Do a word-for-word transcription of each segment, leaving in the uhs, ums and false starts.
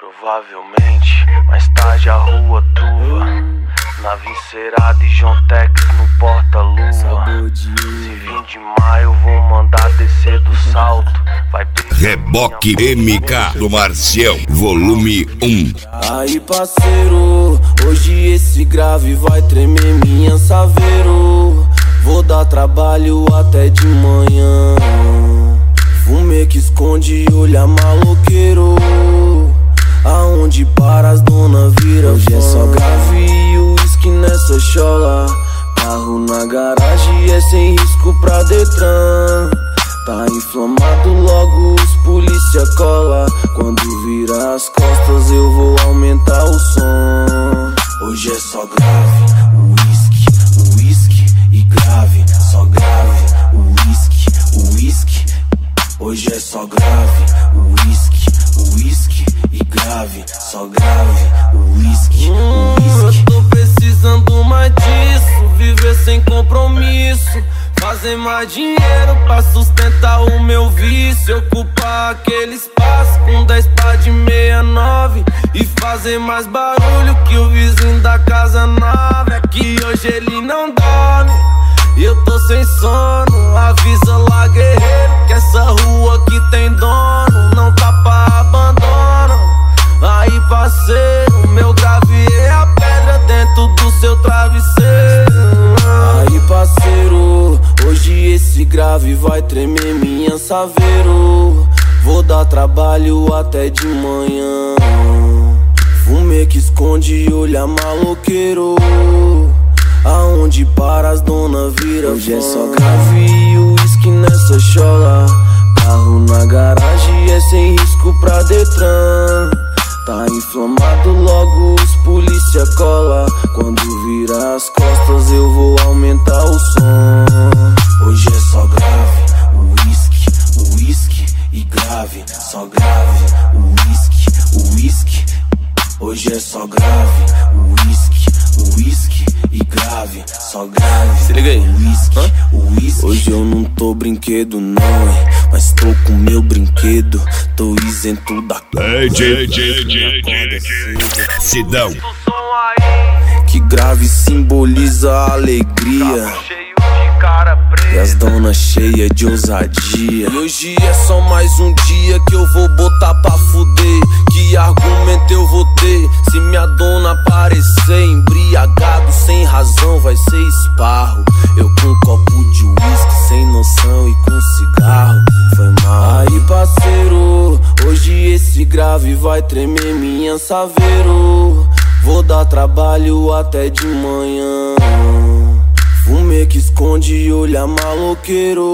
Provavelmente, mais tarde a rua tua, nave encerada e John Tex no porta-lua. Se vir de maio, vou mandar descer do salto. Vai Reboque M K do Marcião, volume um. Aí parceiro, hoje esse grave vai tremer minha saveiro. Vou dar trabalho até de manhã. Fumê que esconde e olha maloqueiro. Aonde para as dona vira. Hoje é só grave e uísque nessa chola. Carro na garagem é sem risco pra Detran. Tá inflamado, logo os polícia cola. Quando vira as costas eu vou aumentar o som. Hoje é só grave, uísque, uísque e grave. Só grave, uísque, uísque. Hoje é só grave, uísque, uísque e grave. Só grave, uísque, uísque. Eu tô precisando mais disso, viver sem compromisso. Fazer mais dinheiro pra sustentar o meu vício. Ocupar aquele espaço com dez pá de sessenta e nove e fazer mais barulho que o vizinho da casa nova. É que hoje ele não dorme e eu tô sem sono. Avisa lá, guerreiro, que essa rua aqui tem dono. Não tá pra abandono. Aí parceiro, meu grave é a pedra dentro do seu travesseiro. Aí parceiro, hoje esse grave vai tremer minha saveiro. Vou dar trabalho até de manhã. Fumê que esconde e olha maloqueiro. Aonde para as dona vira. Hoje é só grave e uísque nessa chola. Carro na garagem é sem risco pra Detran. Tá inflamado, logo os polícia cola. Quando vira as costas eu vou aumentar o som. Hoje é só grave, uísque, uísque e grave. Só grave, uísque, uísque. Hoje é só grave, uísque, uísque e grave. Só grave, se liga aí, uísque, uísque. Hoje eu não tô brinquedo não, hein, mas tô com meu brinquedo. Tô isento da D J, D J, D J Sidão. Que grave simboliza a alegria e as donas cheias de ousadia. E hoje é só mais um dia que eu vou botar pra fuder. Que argumento eu vou ter se minha dona aparecer embriagado sem razão? Vai ser esparro. Eu com um copo de uísque sem noção e com cigarro. Foi mal. Aí parceiro, hoje esse grave vai tremer minha saveiro. Vou dar trabalho até de manhã. Fumê que esconde e olha maloqueiro.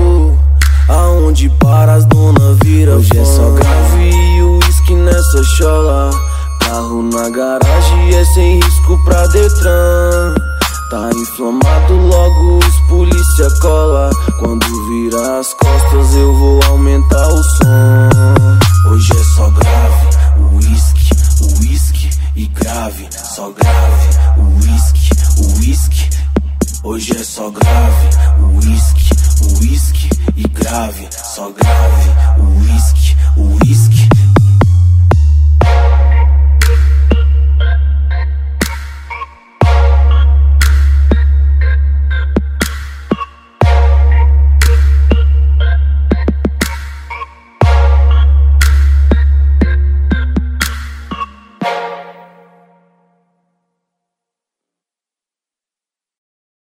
Aonde para as dona vira. Hoje é só grave e uísque nessa chola. Carro na garagem é sem risco pra Detran. Tá inflamado, logo os polícia cola. Quando vira as costas eu vou aumentar o som. Hoje é só grave,